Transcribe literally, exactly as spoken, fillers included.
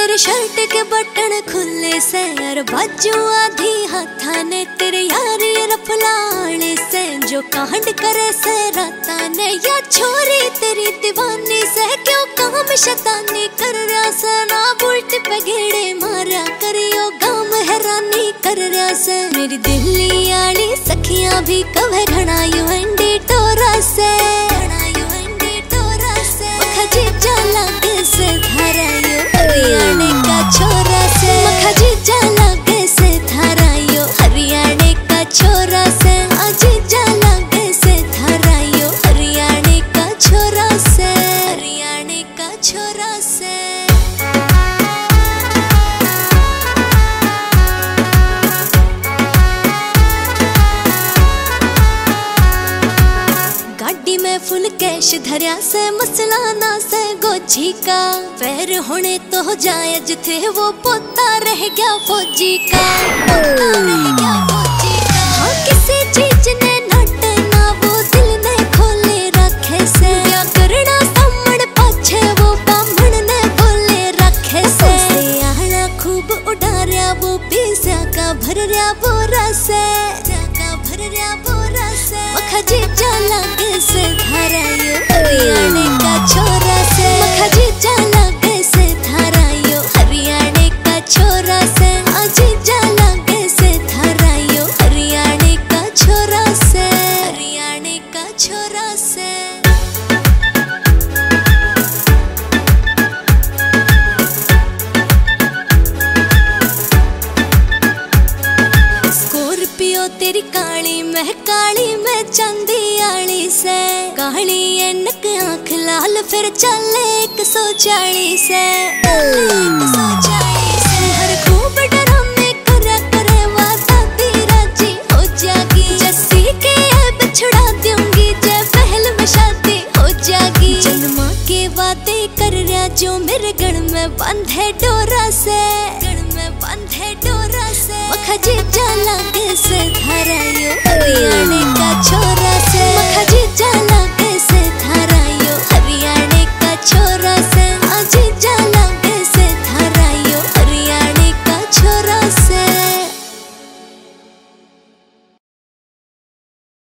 तेरे शर्ट के बटन खुले से और बाजू आधी हाथा ने तेरे यारी रफलाने से जो कांड करे से राता ने या छोरी तेरी दीवानी से क्यों काम शैतानी कर रहा से ना बुलट पे गेड़े मारा करियो गाम हैरानी कर रहा से मेरी दिल्ली आली सखियां भी कवे घना यू अंडी टोरा से जीजा लगे से धारायो हरियाणे का छोरा से मखा जीजा लगे से धारायो हरियाणे का छोरा से जीजा लगे से धारायो हरियाणे का छोरा से हरियाणे का छोरा से गाड़ी में फुल कैश धरिया से मसला ना से गोजी का पैर होने तो हो जाए जिथे वो पोता रह गया फौजी का पोता रह गया फौजी का हाँ किसी चीज ने नट ना वो दिल ने खोले रखे से क्या करना सामने पाछे वो बामण ने बोले रखे से आना खूब उड़ा रहा वो पीसा का भर रहा बोरा से का भर रहा बोरा से मखा जीजा लगे से धारायो हरियाणे का छोरा से मखा जीजा लगे से धारायो हरियाणे का छोरा से जीजा लगे से धारायो हरियाणे का छोरा से हरियाणे का छोरा से स्कॉर्पियो तेरी काली मैं काली मैं चांदी आली से काली एनक आँख लाल फिर चले एक सौ चालीस से एक सौ चालीस से हर खूब डरामे करा करे वादा तेरा जी हो जागी जस्सी के अब छुड़ा दूंगी जब पहल में शादी हो जागी जन्मा के वादे कर रहा जो मेरे गण में बंधे डोरा से गण में बंधे डोरा से मखा जीजा लगे से धारायो हरियाणे का छोरा से मखा जीजा लगे से धारा